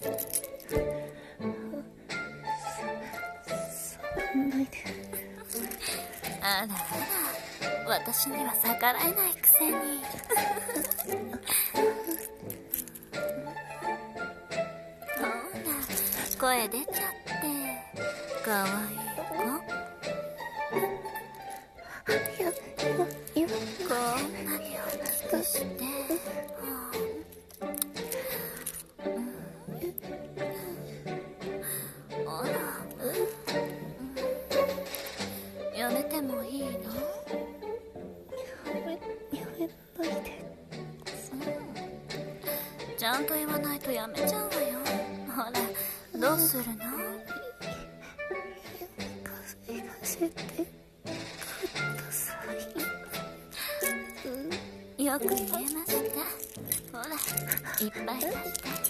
触んないで。 あらあら、私には逆らえないくせに。ほら、声出ちゃって。かわいい子。こんなに大きくして。あら、やめてもいいの？ やめないで。 ちゃんと言わないとやめちゃうわよ。ほら、どうするの？ 行かせてください。 よく言えました。ほら、いっぱい出して。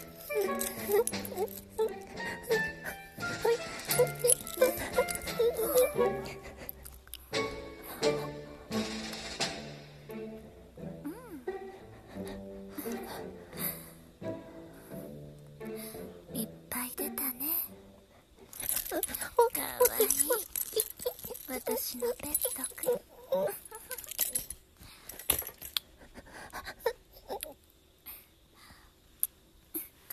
いっぱい出たね。かわいい。私のペットくん。